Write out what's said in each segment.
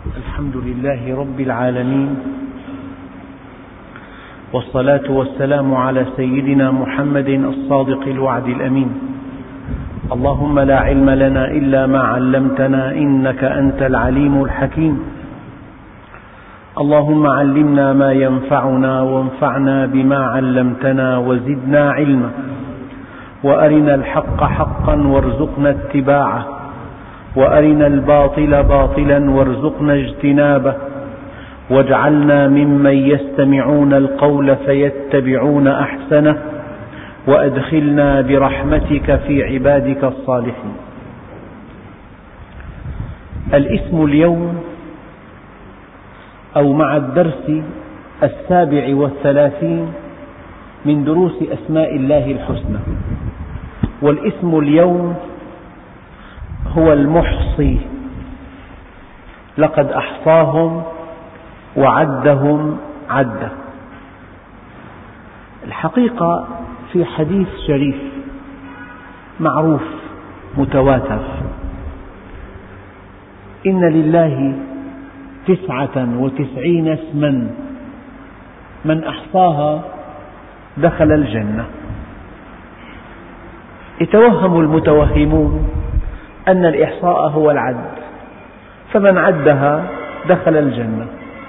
الحمد لله رب العالمين، والصلاة والسلام على سيدنا محمد الصادق الوعد الأمين. اللهم لا علم لنا إلا ما علمتنا إنك أنت العليم الحكيم. اللهم علمنا ما ينفعنا وانفعنا بما علمتنا وزدنا علما، وأرنا الحق حقا وارزقنا اتباعه، وأرنا الباطل باطلا وارزقنا اجتنابه، واجعلنا ممن يستمعون القول فيتبعون أحسنه، وأدخلنا برحمتك في عبادك الصالحين. الاسم اليوم أو مع الدرس 37 من دروس أسماء الله الحسنى. والاسم اليوم هو المحصي، لقد أحصاهم وعدهم عدا. الحقيقة في حديث شريف معروف متواتر: إن لله 99 اسما من أحصاها دخل الجنة. يتوهم المتوهمون أن الإحصاء هو العد، فمن عدها دخل الجنة.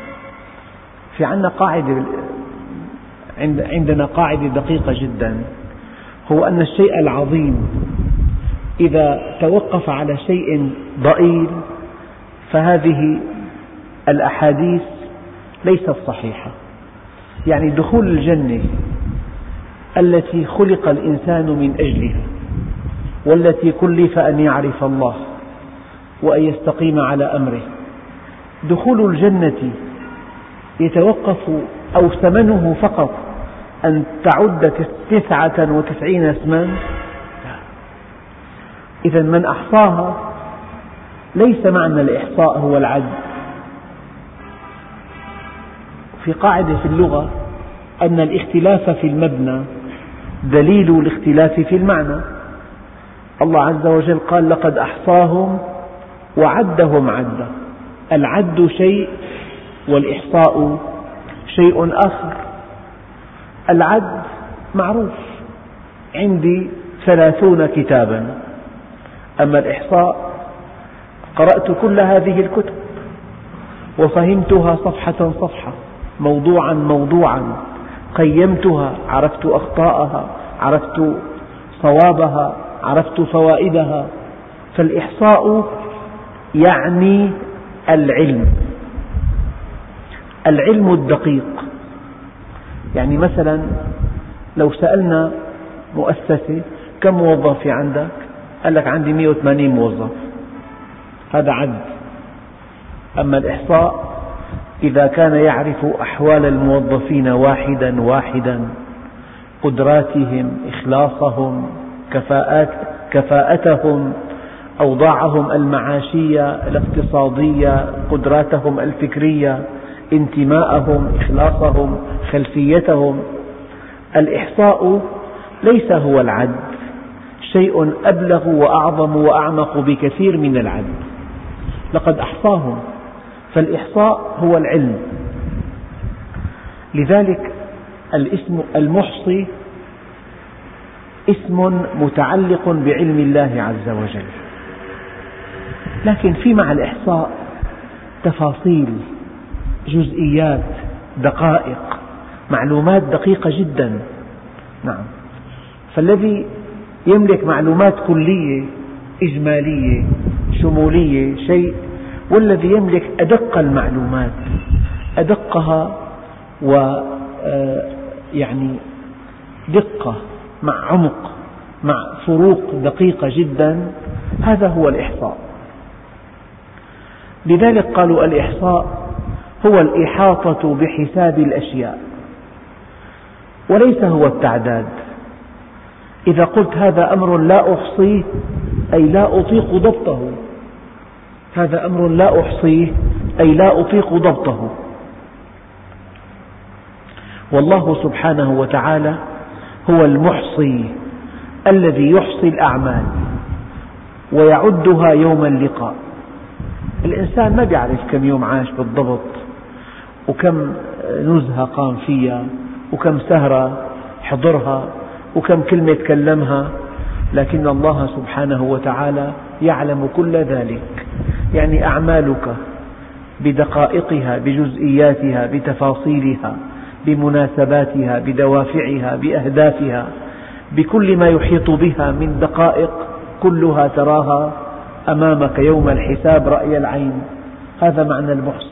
عندنا قاعدة دقيقة جدا، هو أن الشيء العظيم إذا توقف على شيء ضئيل فهذه الأحاديث ليست صحيحة. يعني دخول الجنة التي خلق الإنسان من أجلها، والتي كلف أن يعرف الله وأن يستقيم على أمره، دخول الجنة يتوقف أو ثمنه فقط أن تعد 99 اسما؟ إذا من أحصاها ليس معنى الإحصاء هو العد. في قاعدة في اللغة أن الاختلاف في المبنى دليل الاختلاف في المعنى. الله عز وجل قال: لقد أحصاهم وعدهم عدا. العد شيء والإحصاء شيء آخر. العد معروف، عندي 30 كتابا. أما الإحصاء قرأت كل هذه الكتب وفهمتها صفحة صفحة، موضوعا موضوعا، قيمتها، عرفت أخطاءها، عرفت صوابها، عرفت فوائدها. فالإحصاء يعني العلم الدقيق. يعني مثلا لو سألنا مؤسسة: كم موظف عندك؟ قال لك: عندي 180 موظف. هذا عد. أما الإحصاء إذا كان يعرف أحوال الموظفين واحدا واحدا، قدراتهم، إخلاصهم، كفاءتهم، أوضاعهم المعاشية، الاقتصادية، قدراتهم الفكرية، انتماءهم، إخلاصهم، خلفيتهم. الإحصاء ليس هو العد، شيء أبلغ وأعظم وأعمق بكثير من العد. لقد أحصاهم، فالإحصاء هو العلم. لذلك الاسم المحصي اسم متعلق بعلم الله عز وجل. لكن في مع الإحصاء تفاصيل، جزئيات، دقائق، معلومات دقيقة جدا. نعم. فالذي يملك معلومات كلية إجمالية شمولية شيء، والذي يملك أدق المعلومات، أدقها ويعني دقة مع عمق مع فروق دقيقة جدا، هذا هو الإحصاء. لذلك قالوا الإحصاء هو الإحاطة بحساب الأشياء، وليس هو التعداد. إذا قلت هذا أمر لا أحصيه أي لا أطيق ضبطه، هذا أمر لا أحصيه أي لا أطيق ضبطه. والله سبحانه وتعالى هو المحصي الذي يحصي الأعمال ويعدها يوم اللقاء. الإنسان ما بيعرف كم يوم عاش بالضبط، وكم نزهة قام فيها، وكم سهرة حضرها، وكم كلمة تكلمها، لكن الله سبحانه وتعالى يعلم كل ذلك. يعني أعمالك بدقائقها، بجزئياتها، بتفاصيلها، بمناسباتها، بدوافعها، بأهدافها، بكل ما يحيط بها من دقائق، كلها تراها أمامك يوم الحساب رأي العين. هذا معنى المحصي.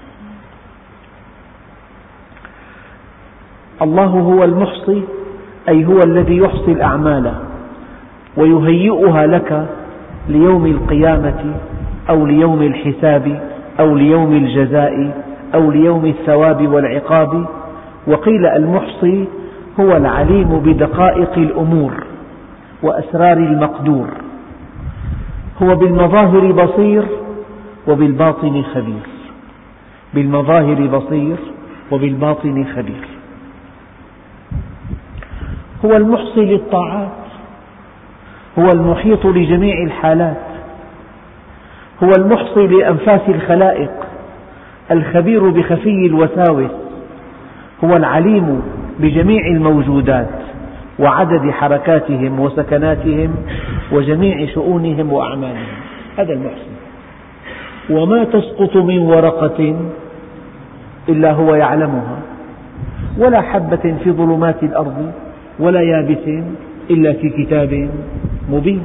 الله هو المحصي، أي هو الذي يحصي الأعمال ويهيئها لك ليوم القيامة أو ليوم الحساب أو ليوم الجزاء أو ليوم الثواب والعقاب. وقيل المحصي هو العليم بدقائق الأمور وأسرار المقدور، هو بالمظاهر بصير وبالباطن خبير. بالمظاهر بصير وبالباطن خبير. هو المحصي للطاعات، هو المحيط لجميع الحالات، هو المحصي لأنفاس الخلائق، الخبير بخفي الوساوس، هو العليم بجميع الموجودات وعدد حركاتهم وسكناتهم وجميع شؤونهم وأعمالهم. هذا المحصي. وما تسقط من ورقة إلا هو يعلمها، ولا حبة في ظلمات الأرض ولا يابس إلا في كتاب مبين.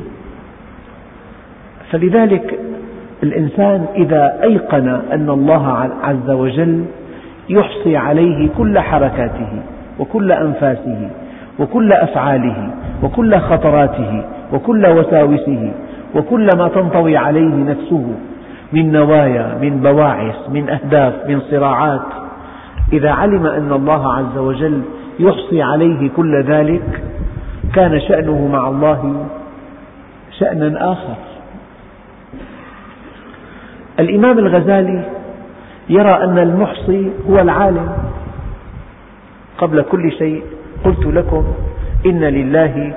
فلذلك الإنسان إذا أيقن أن الله عز وجل يحصي عليه كل حركاته وكل أنفاسه وكل أفعاله وكل خطراته وكل وساوسه وكل ما تنطوي عليه نفسه من نوايا، من بواعث، من أهداف، من صراعات، إذا علم أن الله عز وجل يحصي عليه كل ذلك، كان شأنه مع الله شأنا آخر. الإمام الغزالي يرى أن المحصي هو العالم. قبل كل شيء قلت لكم إن لله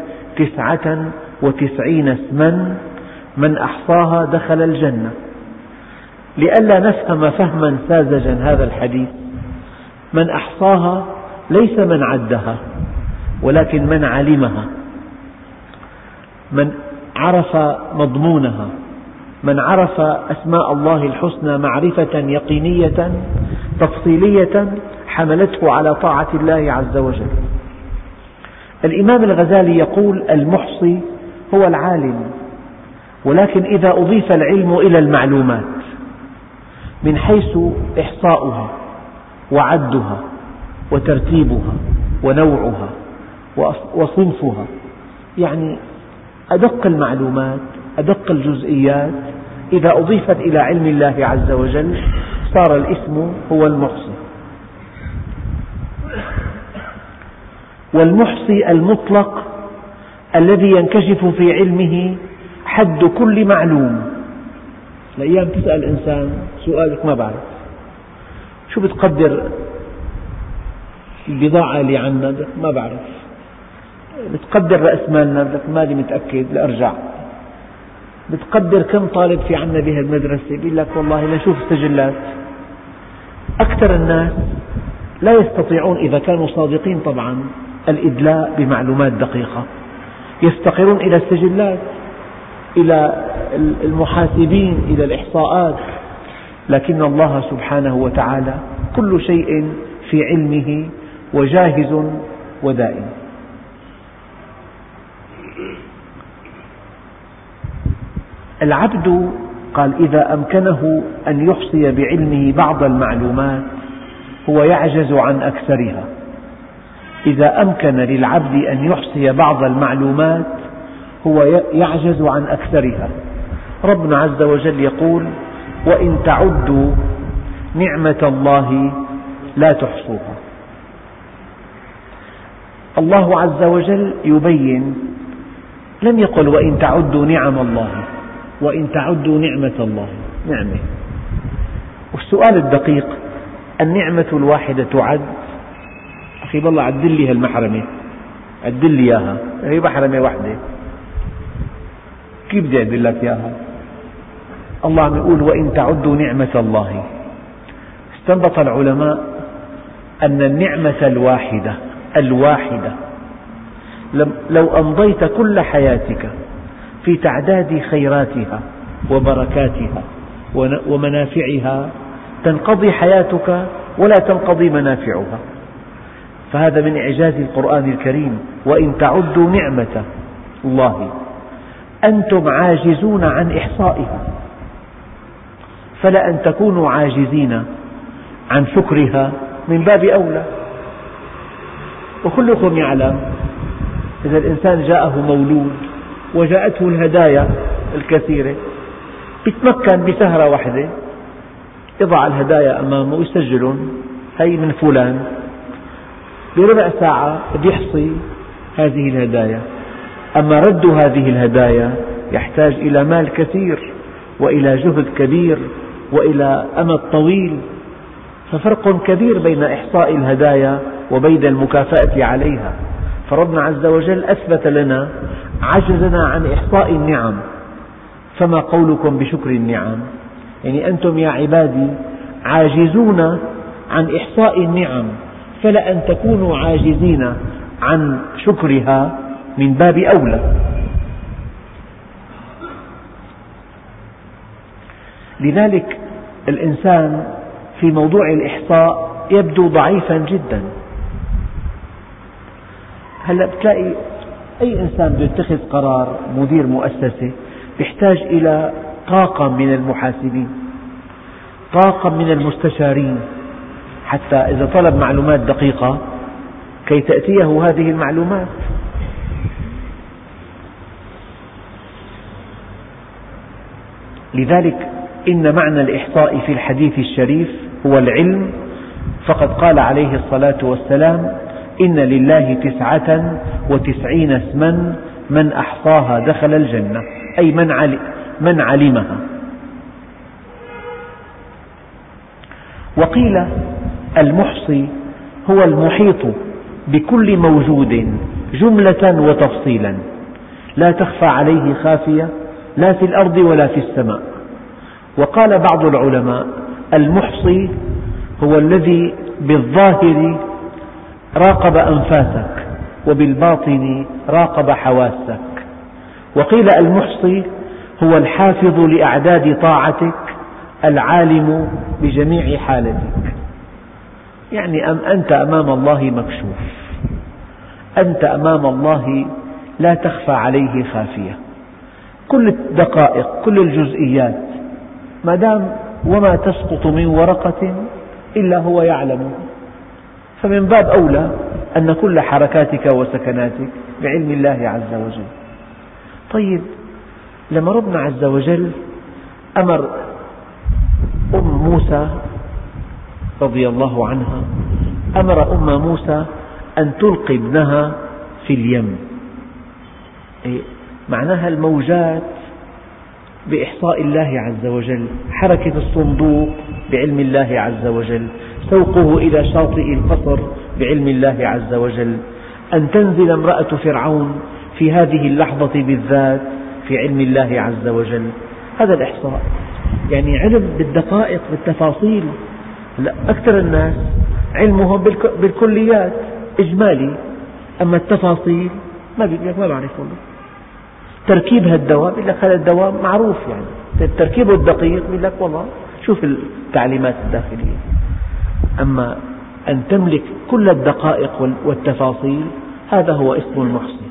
99 اسما من أحصاها دخل الجنة. لئلا نفهم فهما ساذجا هذا الحديث، من أحصاها ليس من عدها، ولكن من علمها، من عرف مضمونها، من عرف أسماء الله الحسنى معرفة يقينية تفصيلية حملته على طاعة الله عز وجل. الإمام الغزالي يقول المحصي هو العالم، ولكن إذا أضيف العلم إلى المعلومات من حيث إحصاؤها وعدها وترتيبها ونوعها وصنفها، يعني أدق المعلومات، أدق الجزئيات، إذا أضيفت إلى علم الله عز وجل صار الاسم هو المحصي. والمحصي المطلق الذي ينكشف في علمه حد كل معلوم. الأيام تسأل إنسان سؤالك ما بعرف، شو بتقدر البضاعة اللي عندنا؟ ما بعرف. بتقدر رأس مالنا؟ مالي متأكد لأرجع. بتقدر كم طالب في عنا بهالمدرسة؟ بيقول لك والله نشوف السجلات. أكثر الناس لا يستطيعون إذا كانوا صادقين طبعا الإدلاء بمعلومات دقيقة، يفتقرون إلى السجلات، إلى المحاسبين، إلى الإحصاءات. لكن الله سبحانه وتعالى كل شيء في علمه وجاهز ودائم. العبد قال إذا أمكنه أن يحصي بعلمه بعض المعلومات هو يعجز عن أكثرها. إذا أمكن للعبد أن يحصي بعض المعلومات هو يعجز عن أكثرها. ربنا عز وجل يقول وإن تعدوا نعمة الله لا تحصوها. الله عز وجل يبين، لم يقل وإن تعدوا نعم الله، وإن تعدوا نعمة الله، نعمة. والسؤال الدقيق النعمة الواحدة تعد؟ أخي بالله عدل لي هالمحرمة، عدل لي إياها، هي محرمة واحدة، كيف بدي أعدل لك إياها؟ الله عم يقول وإن تعدوا نعمة الله. استنبط العلماء أن النعمة الواحدة لو أمضيت كل حياتك في تعداد خيراتها وبركاتها ومنافعها تنقضي حياتك ولا تنقضي منافعها. فهذا من إعجاز القرآن الكريم، وإن تعدوا نعمة الله أنتم عاجزون عن إحصائها، فلأن تكونوا عاجزين عن شكرها من باب أولى. وكلكم يعلم إذا الإنسان جاءه مولود وجاءته الهدايا الكثيرة يتمكن بسهرة واحدة يضع الهدايا أمامه ويسجلهم، هي من فلان، بربع ساعة يحصي هذه الهدايا. أما رد هذه الهدايا يحتاج إلى مال كثير وإلى جهد كبير وإلى أمد طويل، ففرق كبير بين إحصاء الهدايا وبين المكافأة عليها. فربنا عز وجل أثبت لنا عجزنا عن إحصاء النعم، فما قولكم بشكر النعم؟ يعني أنتم يا عبادي عاجزون عن إحصاء النعم، فلأن تكونوا عاجزين عن شكرها من باب أولى. لذلك الإنسان في موضوع الإحصاء يبدو ضعيفا جدا. هلأ بتلاقي أي إنسان بده يتخذ قرار، مدير مؤسسة، يحتاج إلى طاقم من المحاسبين، طاقم من المستشارين، حتى إذا طلب معلومات دقيقة كي تأتيه هذه المعلومات. لذلك إن معنى الإحصاء في الحديث الشريف هو العلم، فقد قال عليه الصلاة والسلام: إن لله 99 اسما من أحصاها دخل الجنة، أي من علمها. وقيل المحصي هو المحيط بكل موجود جملة وتفصيلا، لا تخفى عليه خافية لا في الأرض ولا في السماء. وقال بعض العلماء المحصي هو الذي بالظاهر راقب أنفاسك وبالباطن راقب حواسك. وقيل المحصي هو الحافظ لأعداد طاعتك العالم بجميع حالتك. يعني أنت أمام الله مكشوف، أنت أمام الله لا تخفى عليه خافية، كل الدقائق كل الجزئيات، ما دام وما تسقط من ورقة إلا هو يعلم، فمن باب أولى أن كل حركاتك وسكناتك بعلم الله عز وجل. طيب، لما ربنا عز وجل أمر موسى رضي الله عنها، أمر موسى أن تلقي ابنها في اليم، معناها الموجات بإحصاء الله عز وجل، حركة الصندوق بعلم الله عز وجل، سوقه إلى شاطئ القصر بعلم الله عز وجل، أن تنزل امرأة فرعون في هذه اللحظة بالذات في علم الله عز وجل. هذا الإحصاء، يعني علم بالدقائق بالتفاصيل. أكثر الناس علمهم بالكليات إجمالي، أما التفاصيل ما بعرف والله. تركيب هالدواء بيقول لك هذا الدواء معروف، يعني تركيبه الدقيق بيقول لك والله شوف التعليمات الداخلية. أما أن تملك كل الدقائق والتفاصيل، هذا هو اسم المحصي.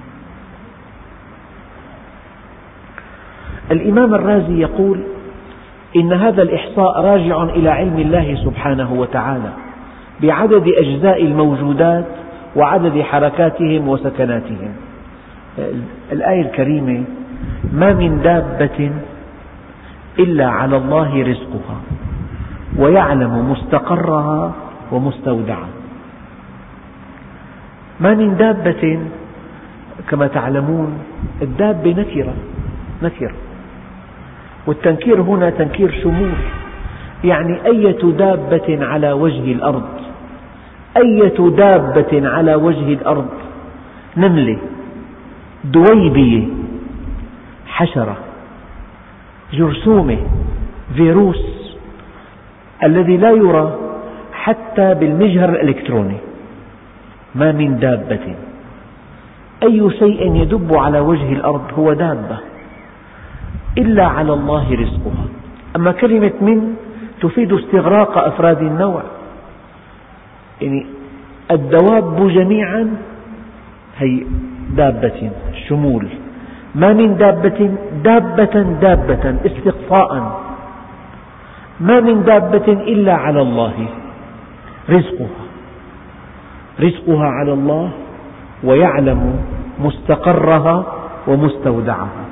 الإمام الرازي يقول إن هذا الإحصاء راجع إلى علم الله سبحانه وتعالى بعدد أجزاء الموجودات وعدد حركاتهم وسكناتهم. الآية الكريمة: ما من دابة إلا على الله رزقها ويعلم مستقرها ومستودعها. ما من دابة، كما تعلمون الدابة نكرة، والتنكير هنا تنكير شمول، يعني أية دابة على وجه الأرض، أية دابة على وجه الأرض، نملة، دويبية، حشرة، جرثومة، فيروس الذي لا يرى حتى بالمجهر الإلكتروني. ما من دابة، أي شيء يدب على وجه الأرض هو دابة، إلا على الله رزقها. أما كلمة من تفيد استغراق أفراد النوع، يعني الدواب جميعا هي دابة، شمول. ما من دابة، دابة استقصاء، ما من دابة إلا على الله رزقها على الله، ويعلم مستقرها ومستودعها.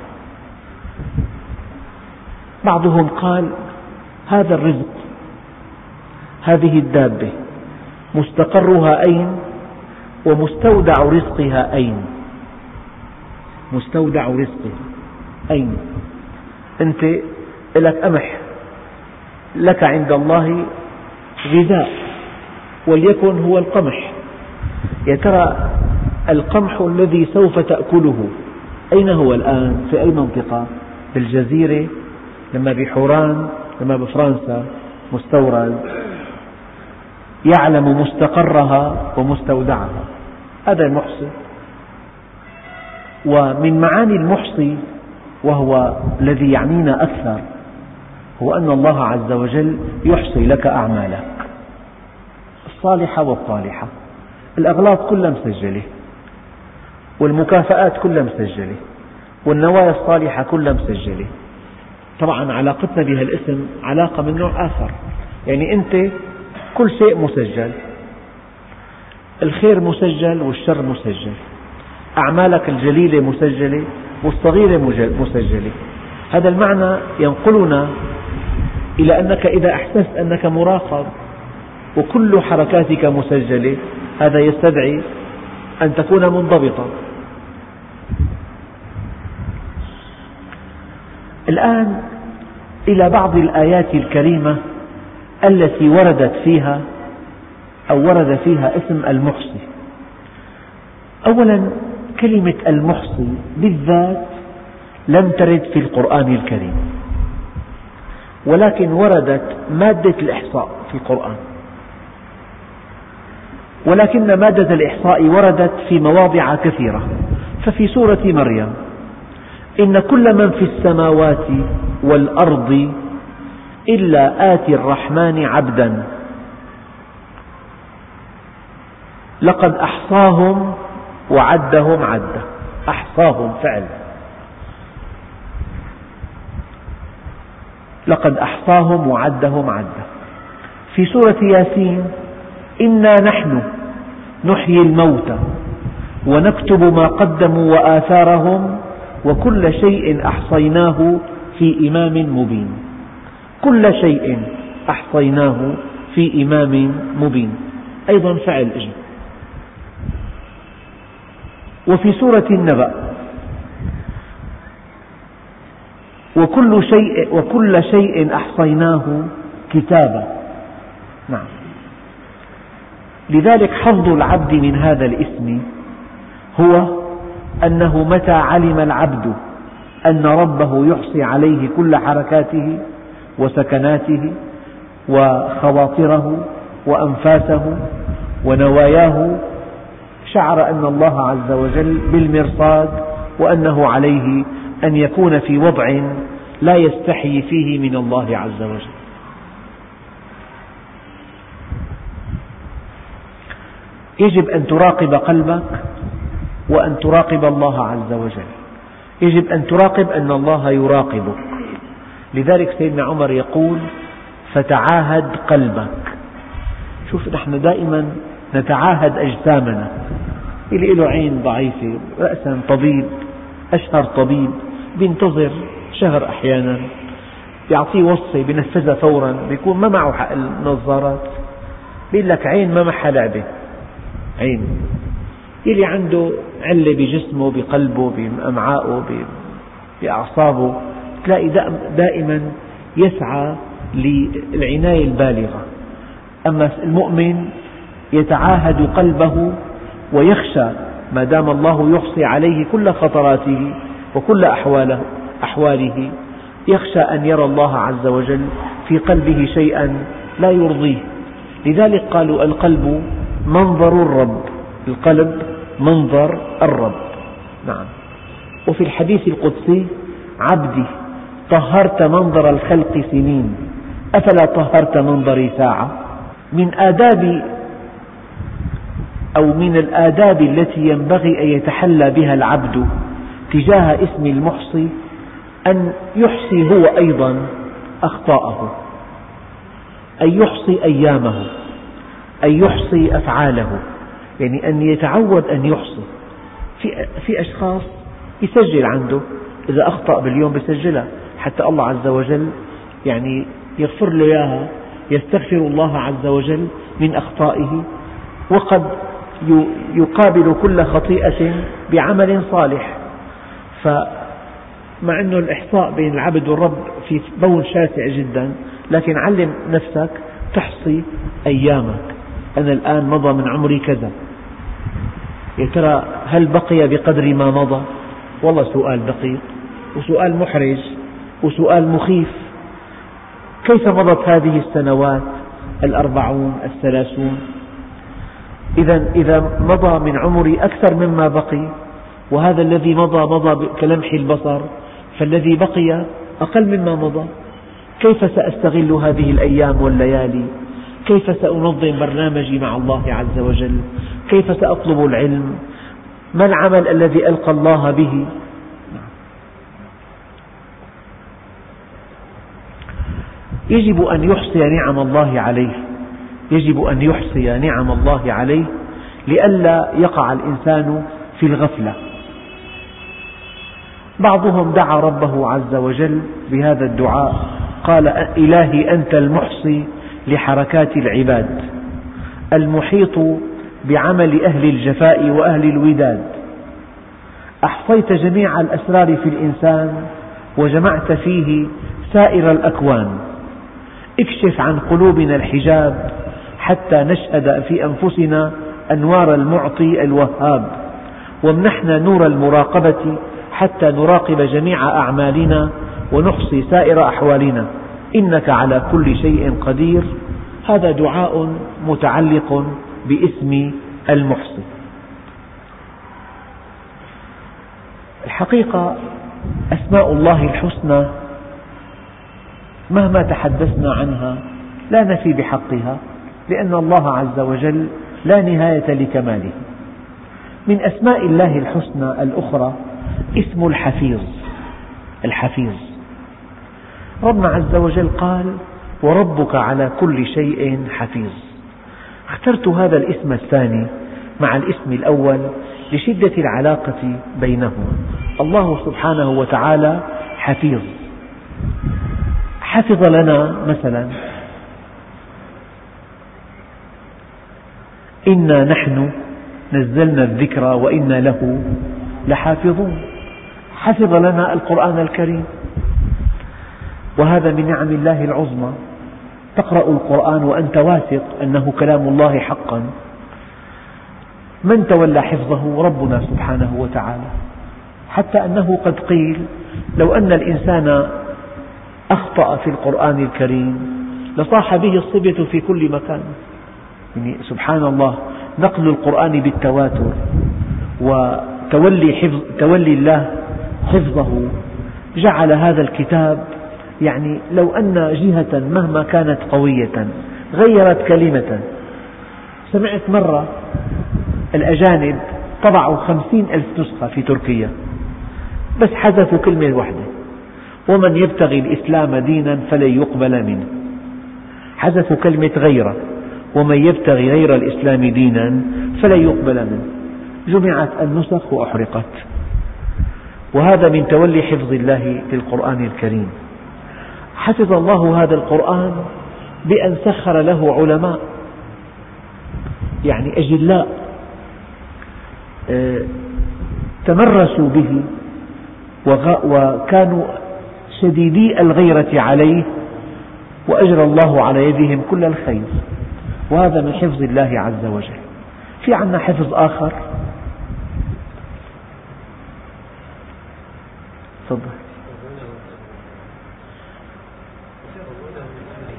بعضهم قال هذا الرزق، هذه الدابة مستقرها أين ومستودع رزقها أين؟ مستودع رزقها أين؟ أنت لك قمح، لك عند الله غذاء وليكن هو القمح، يا ترى القمح الذي سوف تأكله أين هو الآن؟ في أي منطقة؟ بالجزيرة، لما بحوران، لما بفرنسا مستورد. يعلم مستقرها ومستودعها، هذا المحصي. ومن معاني المحصي، وهو الذي يعنينا أكثر، هو أن الله عز وجل يحصي لك أعمالك الصالحة والطالحة، الأغلاط كلها مسجلة، والمكافآت كلها مسجلة، والنوايا الصالحة كلها مسجلة. طبعا علاقتنا بها الاسم علاقة من نوع آخر، يعني أنت كل شيء مسجل، الخير مسجل والشر مسجل، أعمالك الجليلة مسجلة والصغيرة مسجلة. هذا المعنى ينقلنا إلى أنك إذا أحسست أنك مراقب وكل حركاتك مسجلة، هذا يستدعي أن تكون منضبطا. الآن إلى بعض الآيات الكريمة التي ورد فيها اسم المحصي. أولا، كلمة المحصي بالذات لم ترد في القرآن الكريم، ولكن وردت مادة الإحصاء في القرآن، ولكن مادة الإحصاء وردت في مواضع كثيرة. ففي سورة مريم: إن كل من في السماوات والأرض إلا آتي الرحمن عبدا لقد أحصاهم وعدهم عدا. أحصاهم فعل، لقد أحصاهم وعدهم عدا. في سورة ياسين: إنا نحن نحيي الموتى ونكتب ما قدموا وآثارهم وكل شيء أحصيناه في إمام مبين. كل شيء أحصيناه في إمام مبين، أيضا فعل إجل. وفي سورة النبأ: وكل شيء أحصيناه كتابا. نعم. لذلك حظ العبد من هذا الاسم هو أنه متى علم العبد أن ربه يحصي عليه كل حركاته وسكناته وخواطره وأنفاسه ونواياه، شعر أن الله عز وجل بالمرصاد، وأنه عليه أن يكون في وضع لا يستحي فيه من الله عز وجل. يجب أن تراقب قلبك وأن تراقب الله عز وجل، يجب أن تراقب أن الله يراقبك. لذلك سيدنا عمر يقول: فتعاهد قلبك. شوف، نحن دائما نتعاهد أجسامنا، اللي له عين ضعيفة رأسا طبيب، أشهر طبيب بينتظر شهر، أحيانا يعطيه وصفة بينفذها فورا، بيكون ما معه حق النظارات، بيقول لك عين ما معها لعبة. عين يلي عنده علة بجسمه، بقلبه، بأمعائه، بأعصابه، تلاقي دائما يسعى للعناية البالغة. أما المؤمن يتعاهد قلبه ويخشى ما دام الله يحصي عليه كل خطراته وكل أحواله، يخشى أن يرى الله عز وجل في قلبه شيئا لا يرضيه. لذلك قالوا القلب منظر الرب، القلب منظر الرب. نعم. وفي الحديث القدسي: عبدي طهرت منظر الخلق سنين أفلا طهرت منظري ساعة. من الآداب التي ينبغي أن يتحلى بها العبد تجاه اسم المحصي أن يحصي هو أيضا أخطاءه، أن يحصي أيامه، أن يحصي أفعاله، يعني أن يتعود أن يحصي. في أشخاص يسجل عنده إذا أخطأ باليوم يسجلها حتى الله عز وجل يعني يغفر له إياها، يستغفر الله عز وجل من أخطائه، وقد يقابل كل خطيئة بعمل صالح. فمع أن الإحصاء بين العبد والرب في بون شاسع جدا، لكن علم نفسك تحصي أيامك. أنا الآن مضى من عمري كذا، يا ترى هل بقي بقدر ما مضى؟ والله سؤال دقيق وسؤال محرج وسؤال مخيف. كيف مضت هذه السنوات 40 30؟ إذا مضى من عمري أكثر مما بقي، وهذا الذي مضى كلمح البصر، فالذي بقي أقل مما مضى. كيف سأستغل هذه الأيام والليالي؟ كيف سأنظم برنامجي مع الله عز وجل؟ كيف سأطلب العلم؟ ما العمل الذي ألقى الله به؟ يجب أن يحصي نعم الله عليه، يجب أن يحصي نعم الله عليه لئلا يقع الإنسان في الغفلة. بعضهم دعا ربه عز وجل بهذا الدعاء، قال: إلهي أنت المحصي لحركات العباد، المحيط بعمل أهل الجفاء وأهل الوداد، أحصيت جميع الأسرار في الإنسان وجمعت فيه سائر الأكوان، اكشف عن قلوبنا الحجاب حتى نشهد في أنفسنا أنوار المعطي الوهاب، وامنحنا نور المراقبة حتى نراقب جميع أعمالنا ونحصي سائر أحوالنا، إنك على كل شيء قدير. هذا دعاء متعلق باسم المحصي. الحقيقة أسماء الله الحسنى مهما تحدثنا عنها لا نفي بحقها، لأن الله عز وجل لا نهاية لكماله. من أسماء الله الحسنى الأخرى اسم الحفيظ. الحفيظ، ربنا عز وجل قال: وربك على كل شيء حفيظ. اخترت هذا الاسم الثاني مع الاسم الأول لشدة العلاقة بينهما. الله سبحانه وتعالى حفيظ، حفظ لنا مثلا: إنا نحن نزلنا الذكر وإنا له لحافظون. حفظ لنا القرآن الكريم، وهذا من نعم الله العظمى. تقرأ القرآن وأنت واثق أنه كلام الله حقا. من تولى حفظه؟ ربنا سبحانه وتعالى، حتى أنه قد قيل: لو أن الإنسان أخطأ في القرآن الكريم لصاح به الصبية في كل مكان. يعني سبحان الله، نقل القرآن بالتواتر وتولي الله حفظه جعل هذا الكتاب، يعني لو أن جهة مهما كانت قوية غيرت كلمة. سمعت مرة الأجانب طبعوا 50,000 نسخة في تركيا، بس حذفوا كلمة واحدة: ومن يبتغي الإسلام دينا فلن يقبل منه. حذفوا كلمة غيره: ومن يبتغي غير الإسلام دينا فلن يقبل منه. جمعت النسخ وأحرقت. وهذا من تولي حفظ الله للقرآن الكريم. حفظ الله هذا القرآن بأن سخر له علماء، يعني أجلاء تمرسوا به وكانوا شديدي الغيرة عليه، وأجرى الله على يدهم كل الخير. وهذا من حفظ الله عز وجل. في عنا حفظ آخر. تفضل.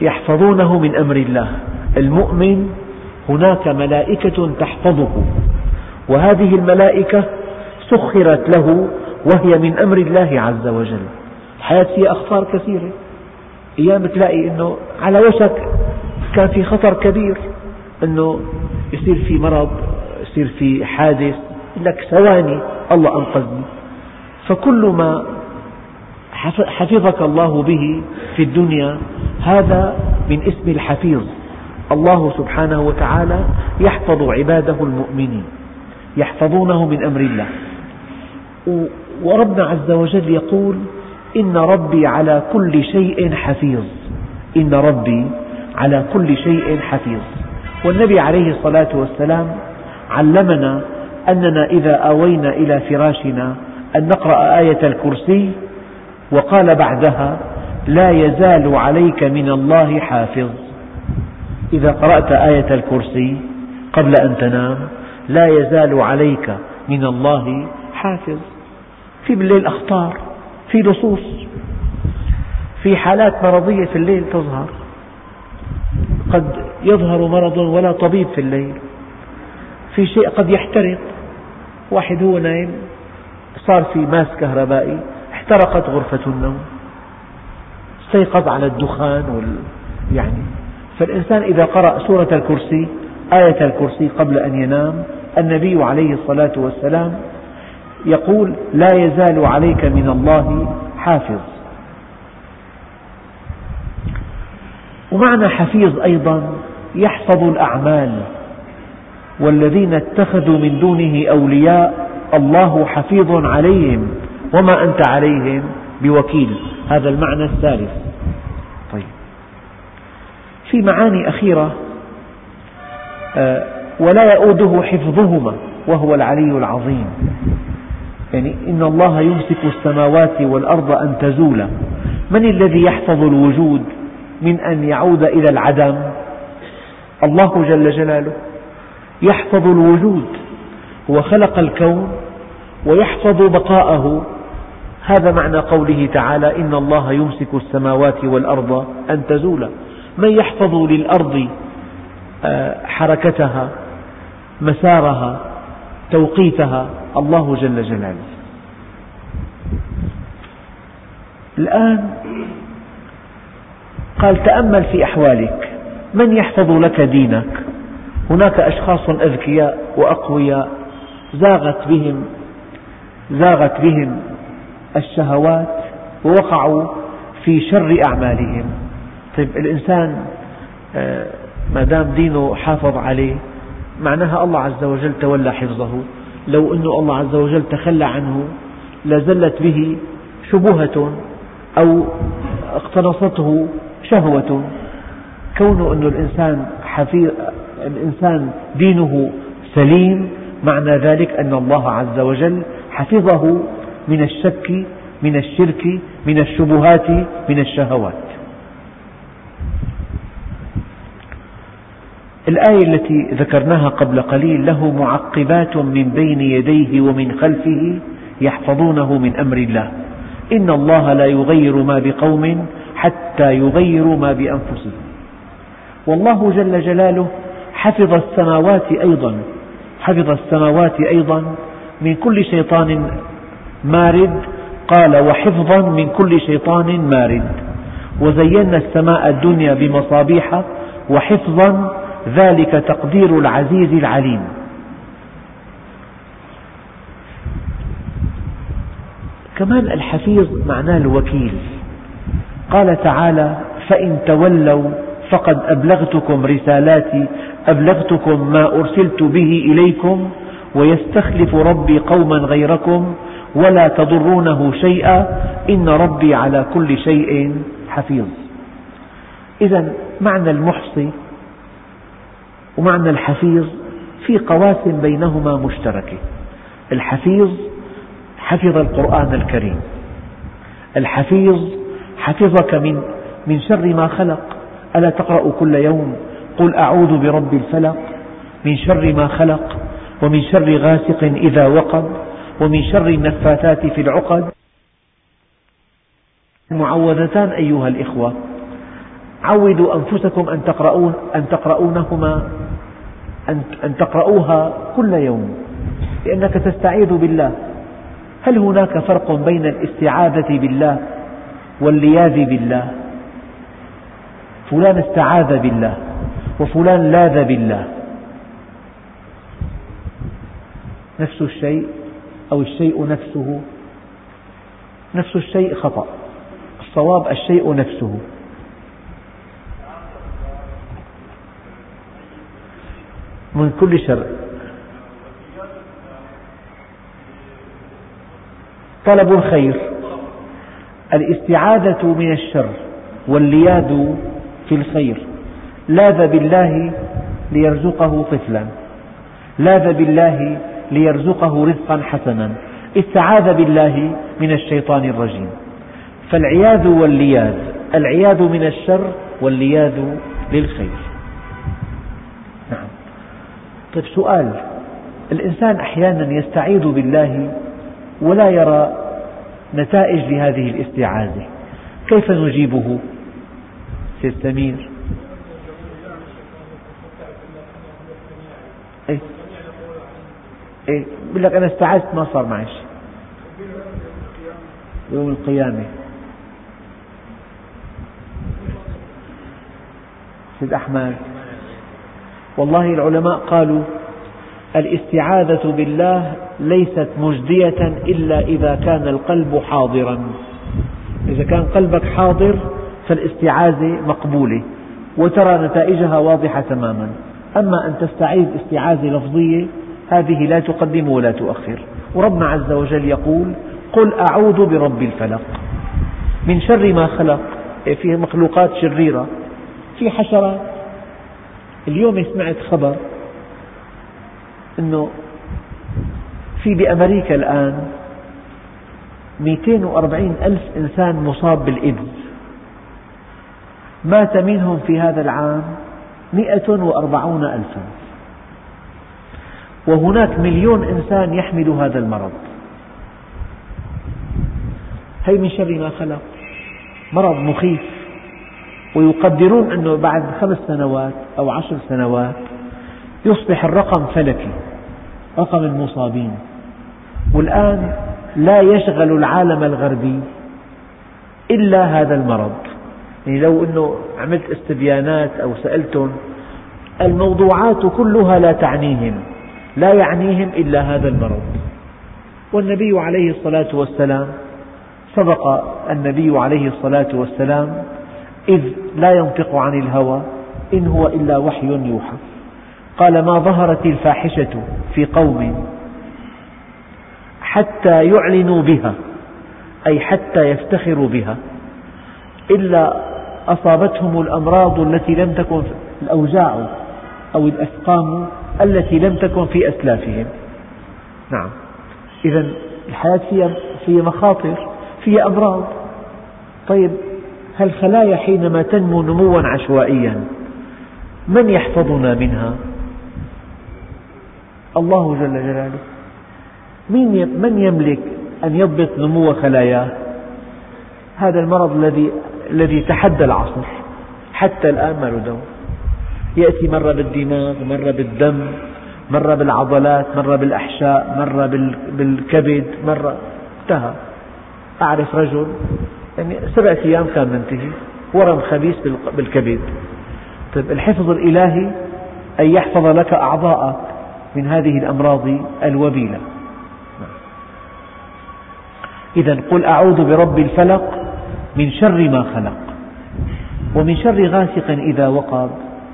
يحفظونه من أمر الله. المؤمن هناك ملائكة تحفظه، وهذه الملائكة سخرت له وهي من أمر الله عز وجل. الحياة فيها أخطار كثيرة، أيام تلاقي أنه على وشك كان في خطر كبير أنه يصير في مرض، يصير في حادث، لك ثواني الله أنقذني. فكل ما حفظك الله به في الدنيا هذا من اسم الحفيظ. الله سبحانه وتعالى يحفظ عباده المؤمنين، يحفظونه من أمر الله. وربنا عز وجل يقول: إن ربي على كل شيء حفيظ. إن ربي على كل شيء حفيظ. والنبي عليه الصلاة والسلام علمنا أننا إذا آوينا إلى فراشنا أن نقرأ آية الكرسي، وقال بعدها: لا يزال عليك من الله حافظ. إذا قرأت آية الكرسي قبل أن تنام لا يزال عليك من الله حافظ. في بالليل أخطار، في لصوص، في حالات مرضية في الليل تظهر، قد يظهر مرض ولا طبيب في الليل، في شيء قد يحترق، واحد هو نايم صار في ماس كهربائي احترقت غرفة النوم، استيقظ على الدخان فالإنسان إذا قرأ سورة الكرسي آية الكرسي قبل أن ينام، النبي عليه الصلاة والسلام يقول: لا يزال عليك من الله حافظ. ومعنى حفيظ أيضا يحفظ الأعمال. والذين اتخذوا من دونه أولياء الله حفيظ عليهم وما أنت عليهم بوكيل. هذا المعنى الثالث. طيب، في معاني أخيرة: ولا يؤوده حفظهما وهو العلي العظيم. يعني إن الله يمسك السماوات والأرض أن تزولا. من الذي يحفظ الوجود من أن يعود إلى العدم؟ الله جل جلاله يحفظ الوجود، هو خلق الكون ويحفظ بقاءه. هذا معنى قوله تعالى: إن الله يمسك السماوات والأرض أن تزولا. من يحفظ للأرض حركتها، مسارها، توقيتها؟ الله جل جلاله. الآن قال: تأمل في أحوالك، من يحفظ لك دينك؟ هناك أشخاص أذكياء وأقوياء زاغت بهم الشهوات ووقعوا في شر أعمالهم. طيب، الإنسان ما دام دينه حافظ عليه معناها الله عز وجل تولى حفظه. لو أن الله عز وجل تخلى عنه لزلت به شبهة أو اقتنصته شهوة. كونه أن الإنسان دينه سليم معنى ذلك أن الله عز وجل حفظه من الشك، من الشرك، من الشبهات، من الشهوات. الآية التي ذكرناها قبل قليل: له معقبات من بين يديه ومن خلفه يحفظونه من أمر الله إن الله لا يغير ما بقوم حتى يغيروا ما بأنفسهم. والله جل جلاله حفظ السماوات أيضا من كل شيطان مارد. قال: وحفظا من كل شيطان مارد. وزينا السماء الدنيا بمصابيح وحفظا ذلك تقدير العزيز العليم. كمان الحفيظ معناه الوكيل. قال تعالى: فإن تولوا فقد أبلغتكم رسالاتي أبلغتكم ما أرسلت به إليكم ويستخلف ربي قوما غيركم ولا تضرونه شيئا إن ربي على كل شيء حفيظ. إذن معنى المحصي ومعنى الحفيظ في قواسم بينهما مشتركة. الحفيظ حفظ القرآن الكريم، الحفيظ حفظك من شر ما خلق. ألا تقرأ كل يوم قل أعوذ برب الفلق من شر ما خلق ومن شر غاسق إذا وقب ومن شر النفاثات في العقد. المعوذتان أيها الإخوة عودوا أنفسكم أن تقرؤوها كل يوم، لأنك تستعيذ بالله. هل هناك فرق بين الاستعاذة بالله واللياذ بالله؟ فلان استعاذ بالله وفلان لاذ بالله، نفس الشيء أو الشيء نفسه؟ نفس الشيء خطأ، الصواب الشيء نفسه. من كل شر، طلب الخير، الاستعاذة من الشر واللياذ في الخير. لاذ بالله ليرزقه طفلا، لاذ بالله ليرزقه رزقا حسنا، استعاذ بالله من الشيطان الرجيم. فالعياذ واللياذ، العياذ من الشر واللياذ للخير. نعم. طيب سؤال، الإنسان أحيانا يستعيذ بالله ولا يرى نتائج لهذه الاستعاذة، كيف نجيبه؟ سيد سمير. يقول لك أنا استعذت ما صار معي شيء. يوم القيامة. سيد أحمد، والله العلماء قالوا الاستعاذة بالله ليست مجدية إلا إذا كان القلب حاضرا. إذا كان قلبك حاضر فالاستعاذة مقبولة وترى نتائجها واضحة تماما. أما أن تستعيذ استعاذة لفظية هذه لا تقدم ولا تؤخر. وربنا عز وجل يقول: قل أعوذ برب الفلق من شر ما خلق. فيه مخلوقات شريرة، في حشرات. اليوم سمعت خبر أنه في بأمريكا الآن 240 ألف إنسان مصاب بالإيدز، مات منهم في هذا العام 140 ألفا، وهناك 1,000,000 إنسان يحمل هذا المرض. هي من شر ما خلق، مرض مخيف. ويقدرون أنه بعد 5 سنوات أو 10 سنوات يصبح الرقم فلكي، رقم المصابين. والآن لا يشغل العالم الغربي إلا هذا المرض. يعني لو أنه عملت استبيانات أو سألتهم، الموضوعات كلها لا تعنيهم، لا يعنيهم إلا هذا المرض. والنبي عليه الصلاة والسلام صدق النبي عليه الصلاة والسلام إذ لا ينطق عن الهوى إن هو إلا وحي يوحى. قال: ما ظهرت الفاحشة في قوم حتى يعلنوا بها، أي حتى يفتخروا بها، إلا أصابتهم الأمراض التي لم تكن، الأوجاع أو الأسقام التي لم تكن في أسلافهم. نعم. إذن الحياة فيها مخاطر، فيها أمراض. طيب، هالخلايا حينما تنمو نموا عشوائيا من يحفظنا منها؟ الله جل جلاله. من يملك أن يضبط نمو خلاياه؟ هذا المرض الذي تحدى العصر حتى الآن ما له دواء. يأتي مرة بالدماغ، مرة بالدم، مرة بالعضلات، مرة بالأحشاء، مرة بالكبد، مرة انتهى. أعرف رجل يعني 7 أيام كان منتهي، ورم خبيث بالكبد. طيب، الحفظ الإلهي أن يحفظ لك أعضاءك من هذه الأمراض الوبيلة. إذن قل أعوذ برب الفلق من شر ما خلق، ومن شر غاسق إذا وقب.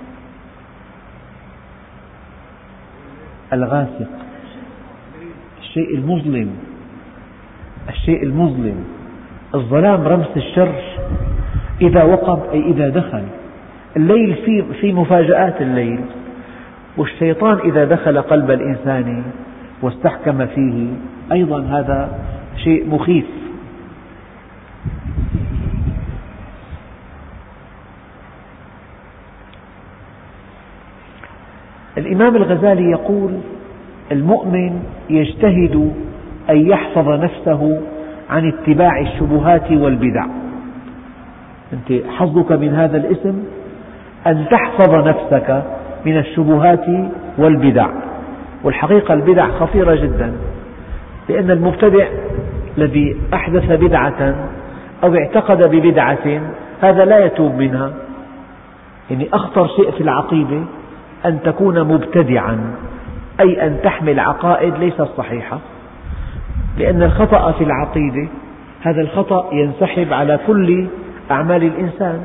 الغاسق الشيء المظلم، الشيء المظلم. الظلام رمز الشر. إذا وقب أي إذا دخل. الليل في مفاجآت الليل، والشيطان إذا دخل قلب الإنسان واستحكم فيه أيضا هذا شيء مخيف. الإمام الغزالي يقول: المؤمن يجتهد أن يحفظ نفسه عن اتباع الشبهات والبدع. أنت حظك من هذا الاسم أن تحفظ نفسك من الشبهات والبدع. والحقيقة البدع خطيرة جدا، لأن المبتدع الذي أحدث بدعة أو اعتقد ببدعة هذا لا يتوب منها. يعني أخطر شيء في العقيدة أن تكون مبتدعا، أي أن تحمل عقائد ليست صحيحة، لأن الخطأ في العقيدة هذا الخطأ ينسحب على كل أعمال الإنسان.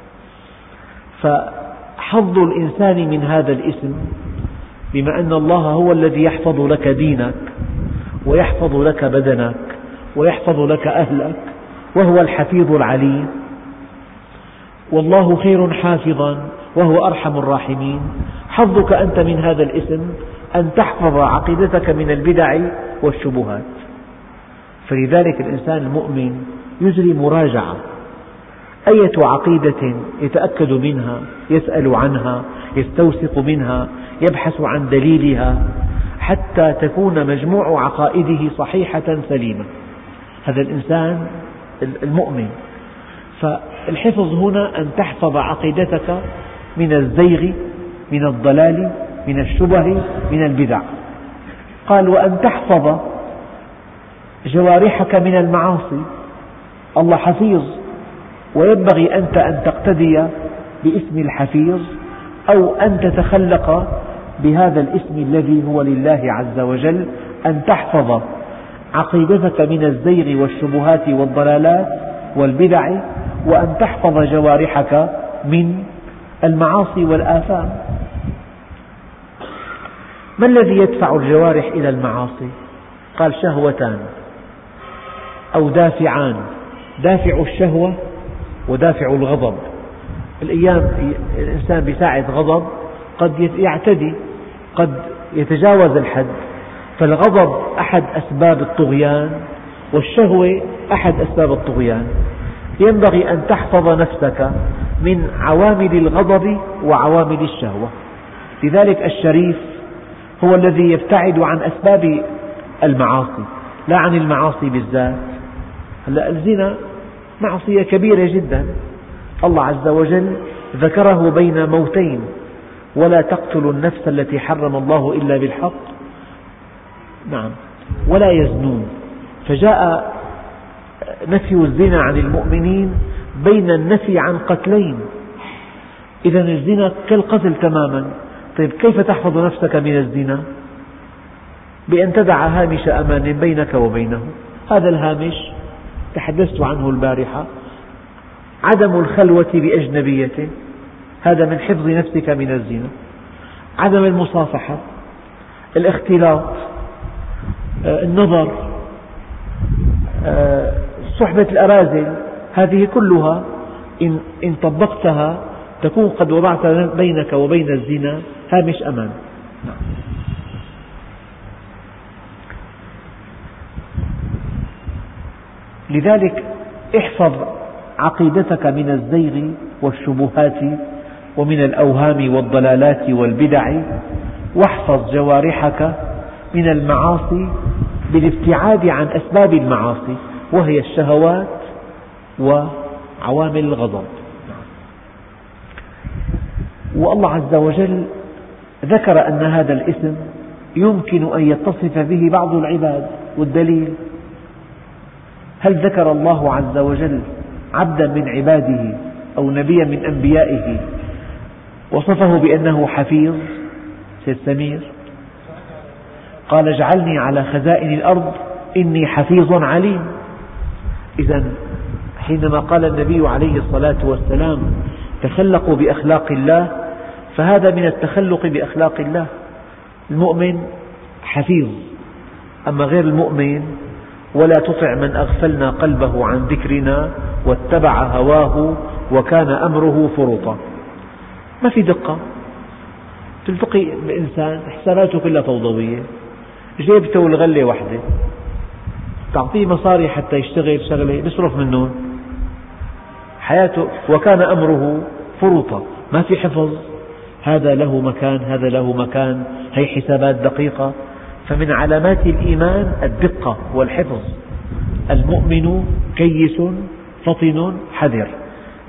فحظ الإنسان من هذا الاسم، بما أن الله هو الذي يحفظ لك دينك ويحفظ لك بدنك ويحفظ لك أهلك، وهو الحفيظ العليم، والله خير حافظا وهو أرحم الراحمين. حظك أنت من هذا الاسم أن تحفظ عقيدتك من البدع والشبهات. فلذلك الإنسان المؤمن يجري مراجعة، أية عقيدة يتأكد منها، يسأل عنها، يستوثق منها، يبحث عن دليلها، حتى تكون مجموع عقائده صحيحة سليمة. هذا الإنسان المؤمن. فالحفظ هنا أن تحفظ عقيدتك من الزيغ، من الضلال، من الشبه، من البدع. قال وأن تحفظ جوارحك من المعاصي. الله حفيظ، وينبغي أنت أن تقتدي باسم الحفيظ، أو أن تتخلق بهذا الاسم الذي هو لله عز وجل، أن تحفظ عقيدتك من الزيغ والشبهات والضلالات والبدع، وأن تحفظ جوارحك من المعاصي والآثام. ما الذي يدفع الجوارح إلى المعاصي؟ قال شهوتان أو دافعان، دافع الشهوة ودافع الغضب. الأيام الإنسان بساعة غضب قد يعتدي، قد يتجاوز الحد، فالغضب أحد أسباب الطغيان، والشهوة أحد أسباب الطغيان. ينبغي أن تحفظ نفسك من عوامل الغضب وعوامل الشهوة. لذلك الشريف هو الذي يبتعد عن أسباب المعاصي، لا عن المعاصي بالذات. هلأ الزنا معصية كبيرة جدا، الله عز وجل ذكره بين موتين: ولا تقتلوا النفس التي حرم الله إلا بالحق، نعم، ولا يزنون. فجاء نفي الزنا عن المؤمنين بين النفي عن قتلين. إذن الزنا كالقتل تماما. طيب كيف تحفظ نفسك من الزنا؟ بأن تدع هامش أمان بينك وبينه. هذا الهامش تحدثت عنه البارحة: عدم الخلوة بأجنبية، هذا من حفظ نفسك من الزنا. عدم المصافحة، الاختلاط، النظر، صحبة الأراذل، هذه كلها إن طبقتها تكون قد وضعت بينك وبين الزنا هامش أمان. لذلك احفظ عقيدتك من الزيغ والشبهات ومن الأوهام والضلالات والبدع، واحفظ جوارحك من المعاصي بالابتعاد عن أسباب المعاصي، وهي الشهوات وعوامل الغضب. والله عز وجل ذكر أن هذا الاسم يمكن أن يتصف به بعض العباد، والدليل: هل ذكر الله عز وجل عبدا من عباده أو نبيا من أنبيائه وصفه بأنه حفيظ؟ سيد سمير قال: اجعلني على خزائن الأرض إني حفيظ عليم. إذن حينما قال النبي عليه الصلاة والسلام: تخلقوا بأخلاق الله، فهذا من التخلق بأخلاق الله. المؤمن حفيظ، أما غير المؤمن: ولا تطع من أغفلنا قلبه عن ذكرنا واتبع هواه وكان أمره فرطا. ما في دقة. تلتقي بإنسان حساباته كلها فوضوية، جيبته والغلة واحدة، تعطيه مصاري حتى يشتغل شغلة بيصرف منهم حياته، وكان أمره فرطا. ما في حفظ، هذا له مكان، هذا له مكان، هي حسابات دقيقة. فمن علامات الإيمان الدقة والحفظ. المؤمن كيس فطن حذر،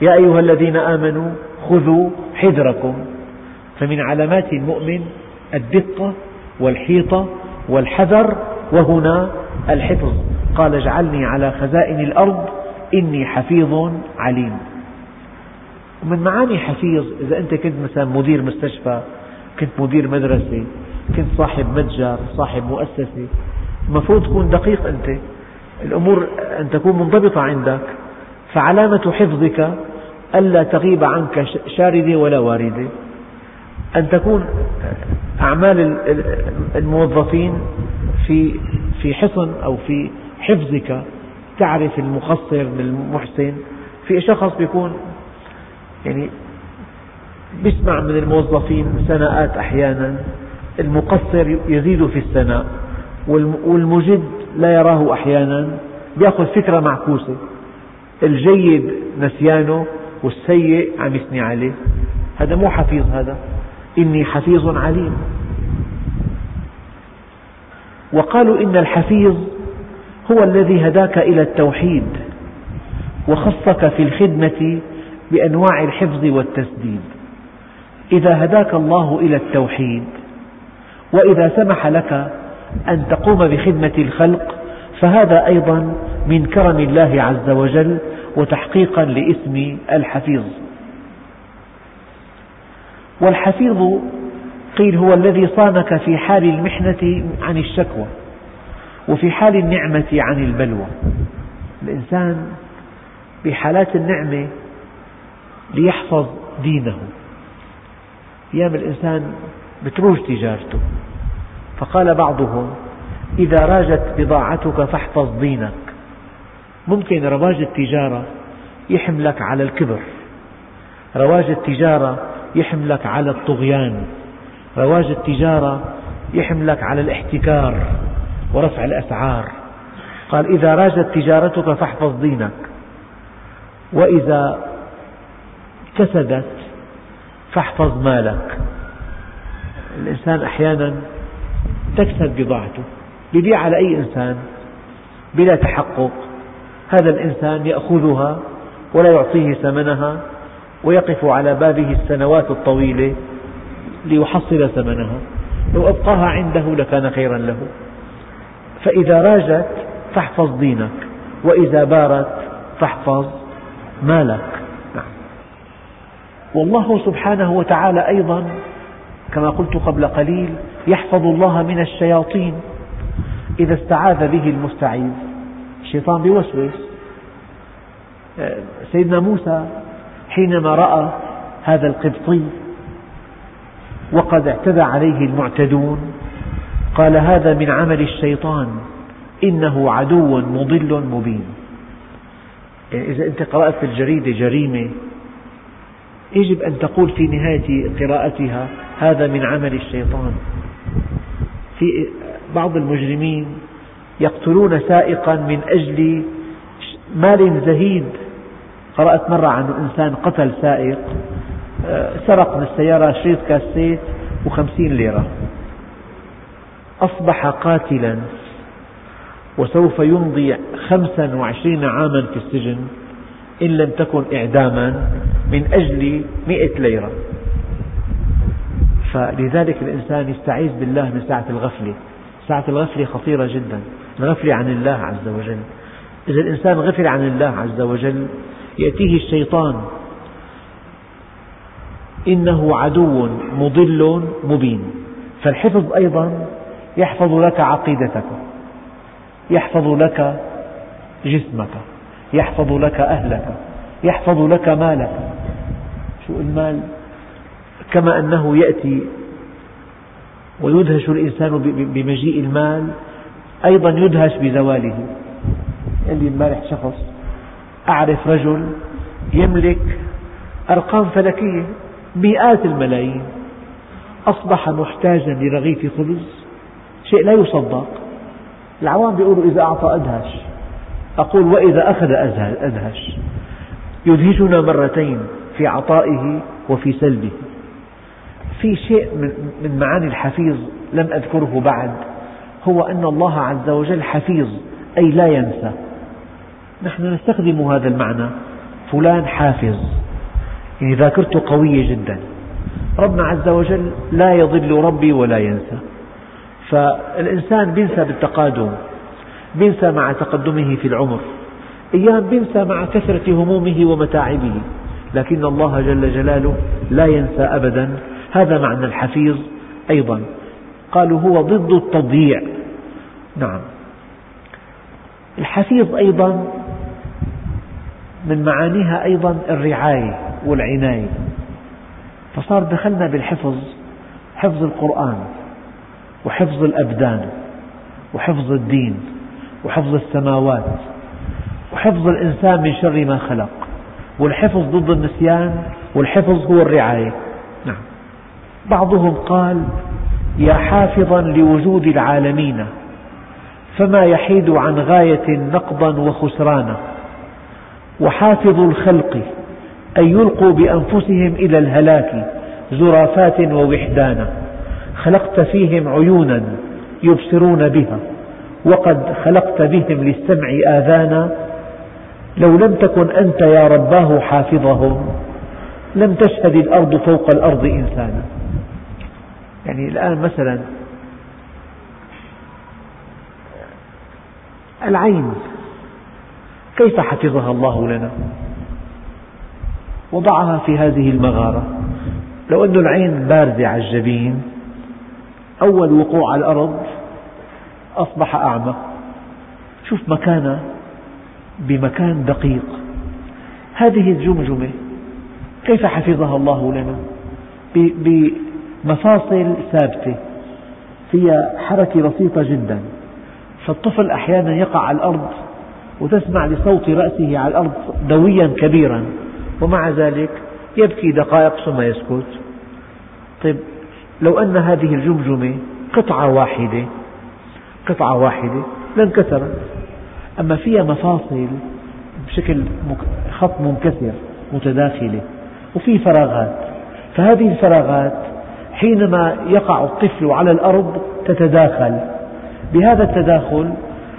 يا أيها الذين آمنوا خذوا حذركم. فمن علامات المؤمن الدقة والحيطة والحذر، وهنا الحفظ. قال اجعلني على خزائن الأرض إني حفيظ عليم. ومن معاني حفيظ، إذا أنت كنت مثلا مدير مستشفى، كنت مدير مدرسة، كنت صاحب متجر، صاحب مؤسسة، المفروض تكون دقيق أنت، الأمور أن تكون منضبطة عندك. فعلامة حفظك ألا تغيب عنك شاردة ولا واردة، أن تكون أعمال الموظفين في حصن أو في حفظك، تعرف المقصر من المحسن. في شخص بيكون يعني بيسمع من الموظفين سناءات، أحيانا المقصر يزيد في السناء، والمجد لا يراه أحيانا، بيأخذ فكرة معكوسة، الجيد نسيانه والسيء عم يثني عليه. هذا مو حفيظ، هذا إني حفيظ عليم. وقالوا إن الحفيظ هو الذي هداك إلى التوحيد وخصك في الخدمة بأنواع الحفظ والتسديد. إذا هداك الله إلى التوحيد وإذا سمح لك أن تقوم بخدمة الخلق، فهذا أيضا من كرم الله عز وجل وتحقيقا لاسم الحفيظ. والحفيظ قيل هو الذي صانك في حال المحنة عن الشكوى، وفي حال النعمة عن البلوى. الإنسان بحالات النعمة ليحفظ دينه، أيام الإنسان بتروج تجارته، فقال بعضهم إذا راجت بضاعتك فاحفظ دينك. ممكن رواج التجارة يحملك على الكبر، رواج التجارة يحملك على الطغيان، رواج التجارة يحملك على الاحتكار ورفع الأسعار. قال إذا راجت تجارتك فاحفظ دينك، وإذا كسدت فاحفظ مالك. الإنسان أحيانا تكسد بضاعته، يبيع على أي إنسان بلا تحقق، هذا الإنسان يأخذها ولا يعطيه ثمنها ويقف على بابه السنوات الطويلة ليحصل ثمنها، لو أبقاها عنده لكان خيرا له. فإذا راجت فاحفظ دينك، وإذا بارت فاحفظ مالك. والله سبحانه وتعالى أيضا كما قلت قبل قليل يحفظ الله من الشياطين. إذا استعاذ به المستعيذ الشيطان بيوسوس. سيدنا موسى حينما رأى هذا القبطي وقد اعتدى عليه المعتدون قال هذا من عمل الشيطان إنه عدو مضل مبين. يعني إذا أنت قرأت في الجريدة جريمة يجب أن تقول في نهاية قراءتها هذا من عمل الشيطان. في بعض المجرمين يقتلون سائقا من أجل مال زهيد. قرأت مرة عن إنسان قتل سائق، سرق من السيارة شريط كاسيت و50 ليرة، أصبح قاتلا وسوف يمضي 25 عاما في السجن إن لم تكن إعداما من أجل 100 ليرة. فلذلك الإنسان يستعيذ بالله من ساعة الغفلة. ساعة الغفلة خطيرة جدا، الغفلة عن الله عز وجل. إذا الإنسان غفل عن الله عز وجل يأتيه الشيطان إنه عدو مضل مبين. فالحفظ أيضا يحفظ لك عقيدتك، يحفظ لك جسمك، يحفظ لك أهلك، يحفظ لك مالك. شو المال؟ كما أنه يأتي ويدهش الإنسان بمجيء المال أيضا يدهش بزواله. قال لي امبارح شخص أعرف رجل يملك أرقام فلكية مئات الملايين، أصبح محتاجا لرغيف خبز، شيء لا يصدق. العوام يقولوا إذا أعطى أدهش، أقول وإذا أخذ أدهش. يدهشنا مرتين في عطائه وفي سلبه. في شيء من معاني الحفيظ لم أذكره بعد، هو أن الله عز وجل حفيظ أي لا ينسى. نحن نستخدم هذا المعنى، فلان حافظ، يعني ذاكرته قوية جدا. ربنا عز وجل لا يضل ربي ولا ينسى، فالإنسان بينسى بالتقادم، بينسى مع تقدمه في العمر، أيام بينسى مع كثرة همومه ومتاعبه، لكن الله جل جلاله لا ينسى أبدا. هذا معنى الحفيظ أيضا. قالوا هو ضد التضييع. نعم، الحفيظ أيضا من معانيها أيضا الرعاية والعناية، فصار دخلنا بالحفظ، حفظ القرآن وحفظ الأبدان وحفظ الدين وحفظ السماوات وحفظ الإنسان من شر ما خلق، والحفظ ضد النسيان، والحفظ هو الرعاية. نعم. بعضهم قال: يا حافظا لوجود العالمين، فما يحيد عن غاية نقضا وخسرانا، وحافظ الخلق أن يلقوا بأنفسهم إلى الهلاك زرافات ووحدانا، خلقت فيهم عيونا يبصرون بها، وقد خلقت بهم للسمع آذانا، لو لم تكن أنت يا رباه حافظهم لم تشهد الأرض فوق الأرض إنسانا. يعني الآن مثلا العين كيف حفظها الله لنا؟ وضعها في هذه المغارة. لو أن العين بارزة على الجبين، أول وقوع على الأرض أصبح أعمى. شوف مكانه بمكان دقيق. هذه الجمجمة كيف حفظها الله لنا؟ بمفاصل ثابتة فيها حركة بسيطة جدا، فالطفل أحيانا يقع على الأرض وتسمع لصوت رأسه على الأرض دويا كبيرا، ومع ذلك يبكي دقائق ثم يسكت. طيب لو أن هذه الجمجمة قطعة واحدة لانكسرت، أما فيها مفاصل بشكل خط منكسر متداخلة وفي فراغات، فهذه الفراغات حينما يقع الطفل على الأرض تتداخل، بهذا التداخل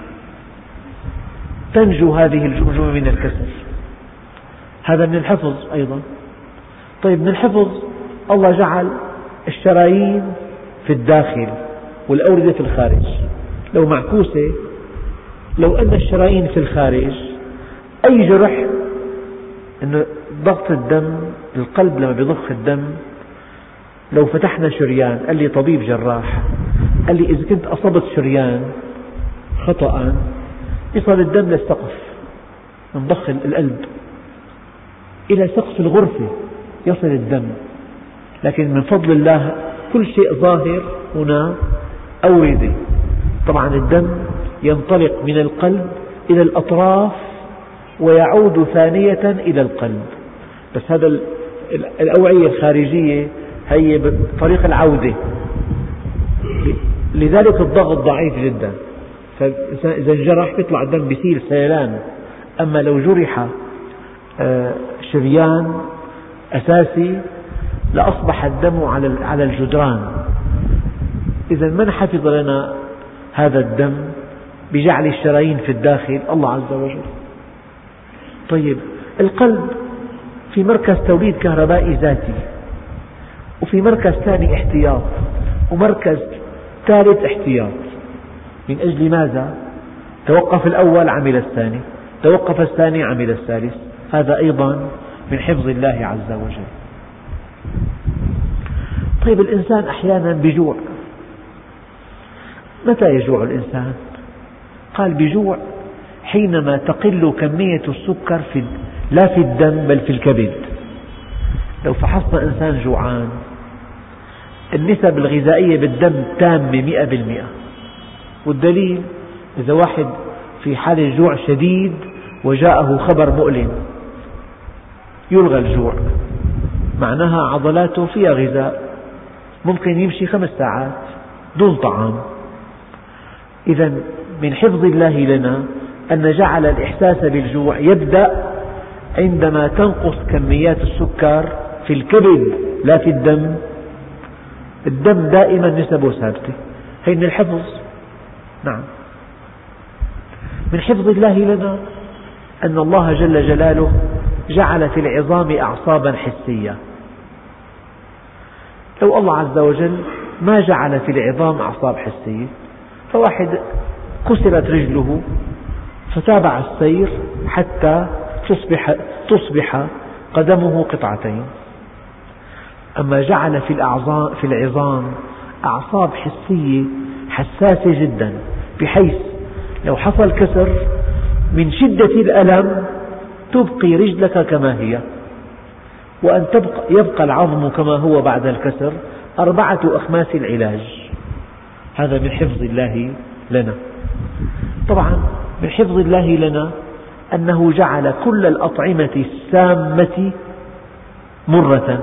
تنجو هذه الجمجمة من الكسر. هذا من الحفظ أيضا. طيب من الحفظ الله جعل الشرايين في الداخل والأوردة في الخارج. لو معكوسة، لو أن الشرايين في الخارج أي جرح، إنه ضغط الدم، القلب لما بيضخ الدم، لو فتحنا شريان، قال لي طبيب جراح، قال لي إذا كنت أصبت شريان خطأ يصل الدم للسقف، من ضخ القلب إلى سقف الغرفة يصل الدم، لكن من فضل الله كل شيء ظاهر هنا أوردة. طبعا الدم ينطلق من القلب إلى الأطراف ويعود ثانية إلى القلب، بس هذا الأوعية الخارجية هي بطريق العودة، لذلك الضغط ضعيف جدا، فإذا انجرح يطلع الدم بيصير سيلان. أما لو جرح شريان أساسي لأصبح الدم على الجدران. إذا من حفظ لنا هذا الدم بجعل الشرايين في الداخل؟ الله عز وجل. طيب القلب في مركز توليد كهربائي ذاتي، وفي مركز ثاني احتياط، ومركز ثالث احتياط. من أجل ماذا؟ توقف الأول عمل الثاني، توقف الثاني عمل الثالث. هذا أيضا من حفظ الله عز وجل. طيب الإنسان أحيانا بجوع. متى يجوع الإنسان؟ قال بجوع حينما تقل كمية السكر لا في الدم بل في الكبد. لو فحصنا إنسان جوعان، النسب الغذائية بالدم تامة 100%، والدليل إذا واحد في حالة جوع شديد وجاءه خبر مؤلم يلغى الجوع، معناها عضلاته فيها غذاء، ممكن يمشي 5 ساعات دون طعام. إذا من حفظ الله لنا أن جعل الإحساس بالجوع يبدأ عندما تنقص كميات السكر في الكبد لا في الدم. الدم دائما نسبه ثابتة، هي من الحفظ. نعم، من حفظ الله لنا أن الله جل جلاله جعل في العظام أعصابا حسية. لو الله عز وجل ما جعل في العظام أعصاب حسية، فواحد كسرت رجله فتابع السير حتى تصبح قدمه قطعتين. أما جعل في العظام أعصاب حسية حساسة جدا، بحيث لو حصل كسر من شدة الألم تبقي رجلك كما هي، وأن يبقى العظم كما هو بعد الكسر 4 أخماس العلاج. هذا من حفظ الله لنا. طبعا من حفظ الله لنا أنه جعل كل الأطعمة السامة مرة،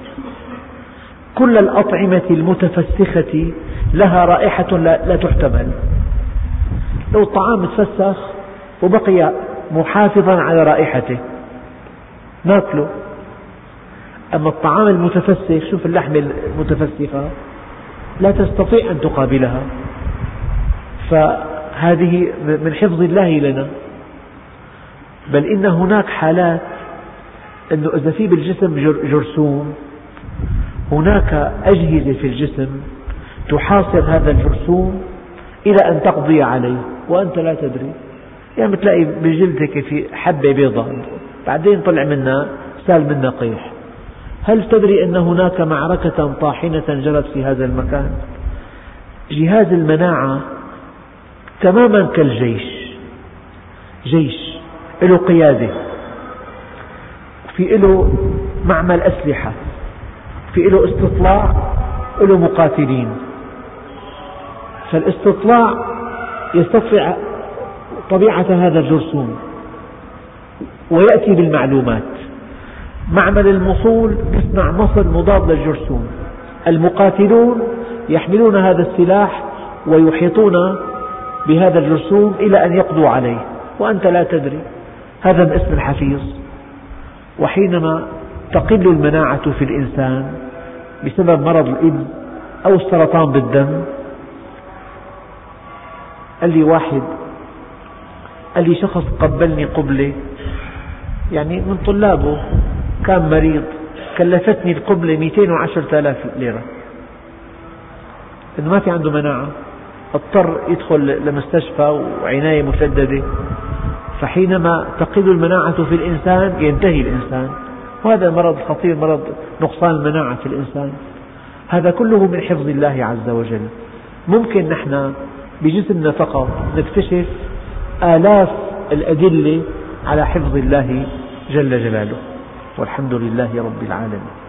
كل الأطعمة المتفسخة لها رائحة لا تحتمل. لو الطعام تفسخ وبقي محافظا على رائحته ناكله. أما الطعام المتفسخ، شوف اللحمة المتفسخة لا تستطيع أن تقابلها. فهذه من حفظ الله لنا. بل إن هناك حالات أنه إذا في بالجسم جرثوم، هناك أجهزة في الجسم تحاصر هذا الجرثوم إلى أن تقضي عليه وأنت لا تدري. يعني تلاقي بجلدك في حبة بيضاء بعدين طلع منها سال منها قيح. هل تدري أن هناك معركة طاحنة جرت في هذا المكان؟ جهاز المناعة تماما كالجيش، جيش له قيادة، في له معمل أسلحة، في له استطلاع، له مقاتلين. فالاستطلاع يستطلع طبيعة هذا الجرثوم ويأتي بالمعلومات. معمل المصول يصنع مصل مضاد للجرثوم. المقاتلون يحملون هذا السلاح ويحيطون بهذا الجرثوم إلى أن يقضوا عليه وأنت لا تدري. هذا من اسم الحفيظ. وحينما تقل المناعة في الإنسان بسبب مرض الإيدز أو السرطان بالدم، قال لي شخص قبلني قبلة، يعني من طلابه، كان مريض، كلفتني القبلة 210,000 ليرة، إنه ما في عنده مناعة، اضطر يدخل لمستشفى وعناية مشددة. فحينما تقل المناعة في الإنسان ينتهي الإنسان، وهذا مرض خطير، مرض نقصان المناعة في الإنسان. هذا كله من حفظ الله عز وجل. ممكن نحن بجسمنا فقط نكتشف آلاف الأدلة على حفظ الله جل جلاله، والحمد لله رب العالمين.